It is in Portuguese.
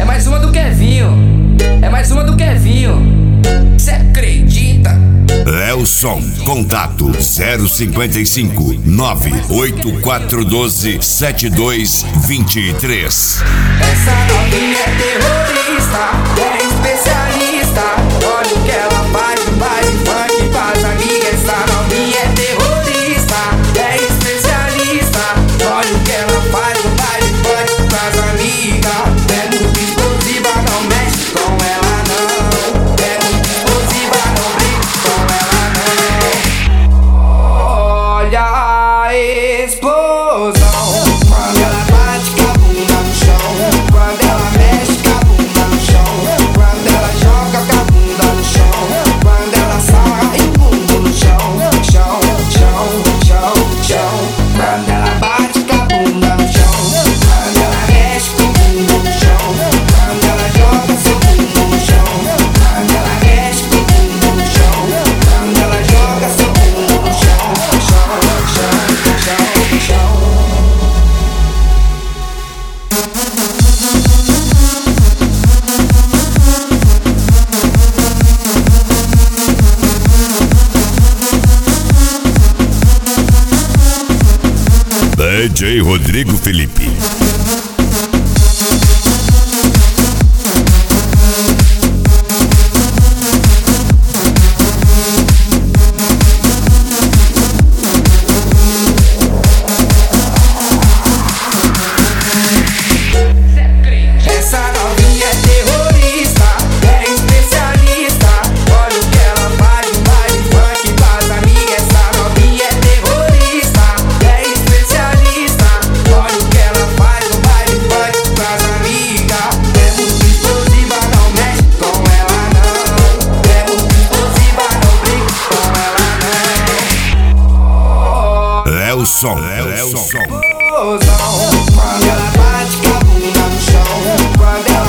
É mais uma do Kevinho. É mais uma do Kevinho. Cê acredita? Lelson, contato 055 98412 7223. Essa novinha é terrorista, é especialista. Olha o que ela faz no baile funk, faz amiga. Essa novinha é terrorista, é especialista. Olha o que ela faz no baile funk, faz amiga. É muito explosiva, não mexe com ela não. É muito explosiva, não brinca com ela não. Olha a explosão quando ela bate com a bunda no chão, quando ela mexe com a bunda no chão, quando ela joga com a bunda no chão, quando ela sarra e bunda no chão, chão, chão, chão, chão. Quando ela bate com a bunda no chão, quando ela mexe com a bunda no chão, quando ela joga seu bunda no chão, quando ela mexe com a bunda no chão, quando ela joga seu bunda no chão, chão, chão, chão, chão. DJ Rodrigo Felipe. Essa novinha é terrorista, é especialista. Olha o que ela faz no baile funk, faz amiga. Essa novinha é terrorista, é especialista. Olha o que ela faz no baile funk, faz amiga. É muito explosiva, não mexe com ela não. É muito explosiva, não brinca com ela não. Lelson. Explosão quando ela bate com a bunda no chão, quando ela